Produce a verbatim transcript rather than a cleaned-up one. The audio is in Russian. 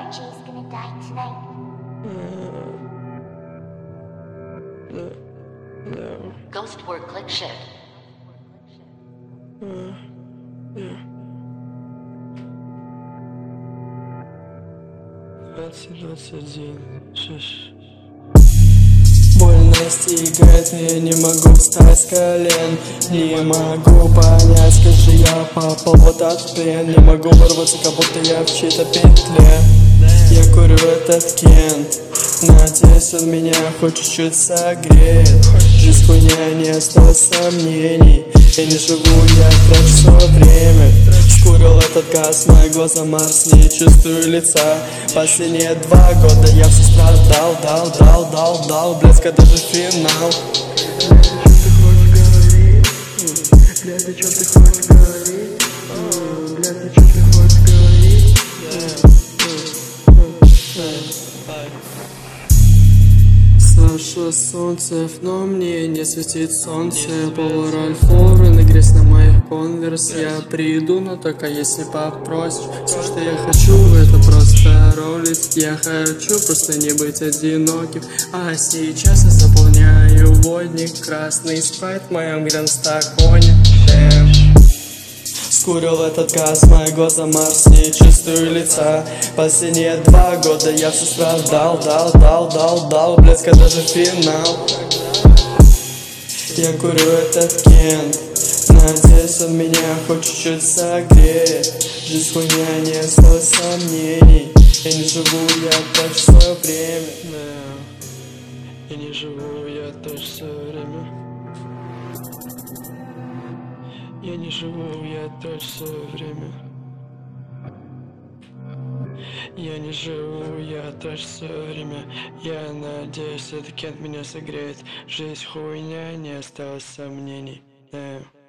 Jay's gonna die tonight. No. No. Ghost word click shift. Uh, yeah. двадцать двадцать один. Шиш. Боль настигает, я не могу встать с колен. Не могу понять, скажи, я попал в этот плен. Не могу вырваться, как будто я в чьей-то петле. Я курю этот кент, надеюсь, он меня хоть чуть-чуть согреет. Жизнь хуйня, не осталось сомнений. Я не живу, я трачу свое время. Скурил этот газ, мои глаза Марс, не чувствую лица. Последние два года я все страдал, дал, дал, дал, дал, близко даже финал. Бля, ты чё ты хочешь говорить? Бля, ты чё ты хочешь говорить? Саша Солнцев, но мне не светит солнце. Повар Альфоры, нагресь на моих конверс. Я приду, но только если попросишь. Все, что я хочу, это просто ролить. Я хочу просто не быть одиноким. А сейчас я заполняю водник. Красный спайт в моем гранд-стаконе. Скурил этот газ, мои глаза Марс, не чувствую лица. Последние два года я все страдал, дал, дал, дал, дал, близко даже финал. Я курю этот кент, надеюсь, он меня хоть чуть-чуть согреет. Жизнь хуйня, не осталось сомнений. Я не живу, я трачу свое время. Я не живу, я трачу свое время. Я не живу, я трачу свое время. Я не живу, я трачу свое время. Я надеюсь, этот кент меня согреет. Жизнь хуйня, не осталось сомнений. Yeah.